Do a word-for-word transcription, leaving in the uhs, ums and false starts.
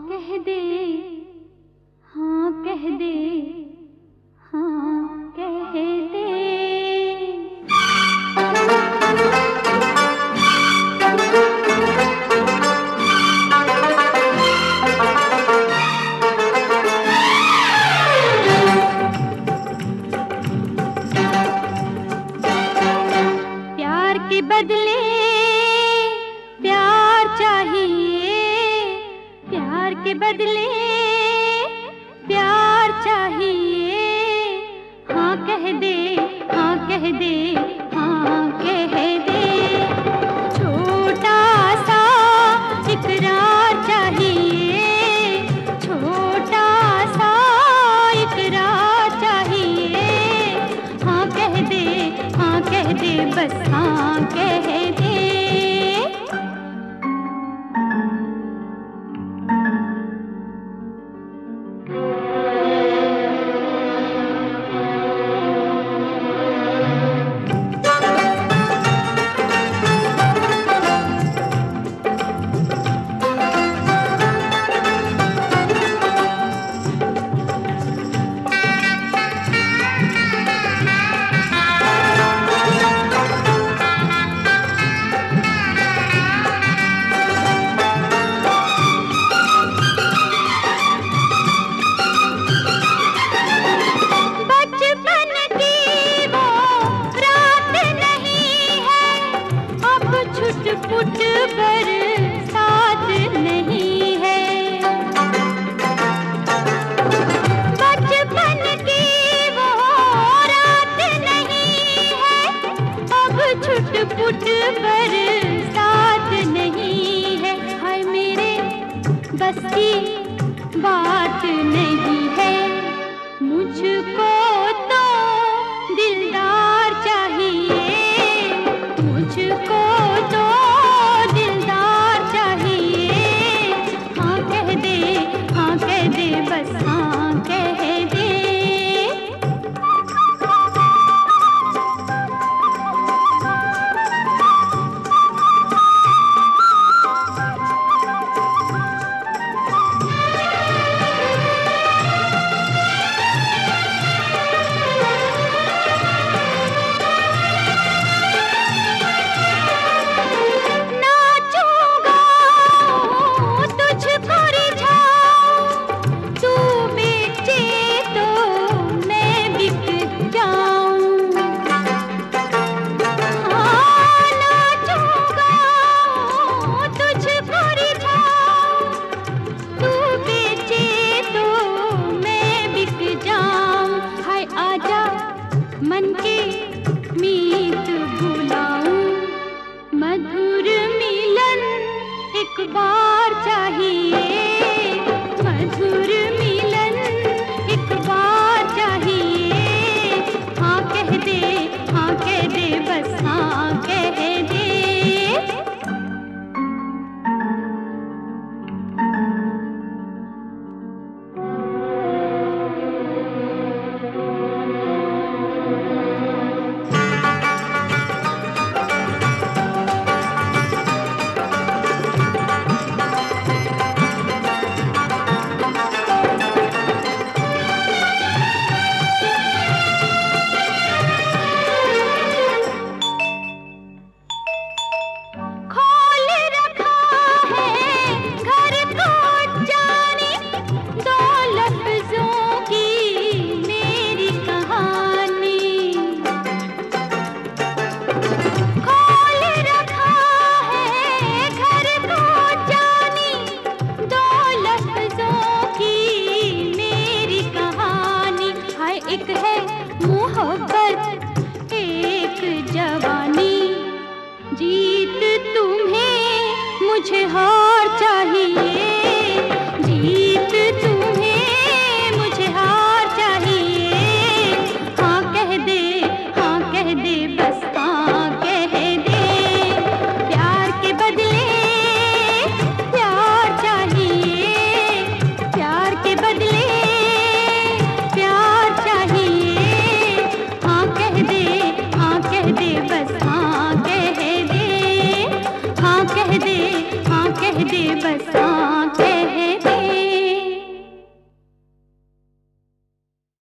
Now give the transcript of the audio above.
कह दे, हाँ कह दे, हाँ कह दे। प्यार के बदले प्यार चाहिए, प्यार के बदले प्यार चाहिए। हाँ कह दे, हाँ कह दे, हाँ कह दे। छोटा सा इकरार चाहिए, छोटा सा इकरार चाहिए। हाँ कह दे, हाँ कह दे, बस हाँ कह दे। छुट बरसात नहीं है, बचपन की वो रात नहीं है। अब छुट-पुट बरसात नहीं है। हाय मेरे बस की बात नहीं है। मुझको तो दिलदार चाहिए, मुझको तो दिलदार चाहिए। हाँ कह दे, हाँ कह दे, बस हाँ।